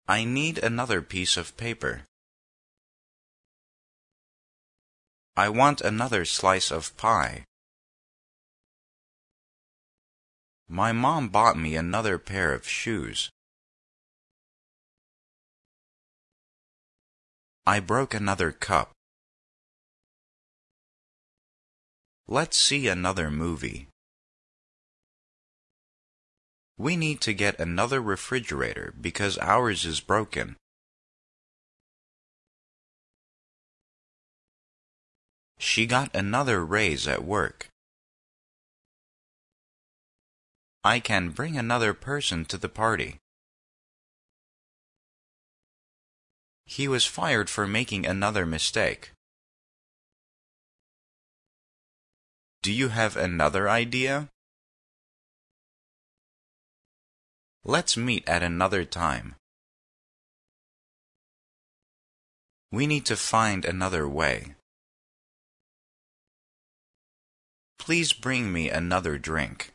I need another piece of paper. I want another slice of pie. My mom bought me another pair of shoes. I broke another cup. Let's see another movie. We need to get another refrigerator because ours is broken. She got another raise at work. I can bring another person to the party. He was fired for making another mistake. Do you have another idea? Let's meet at another time. We need to find another way. Please bring me another drink.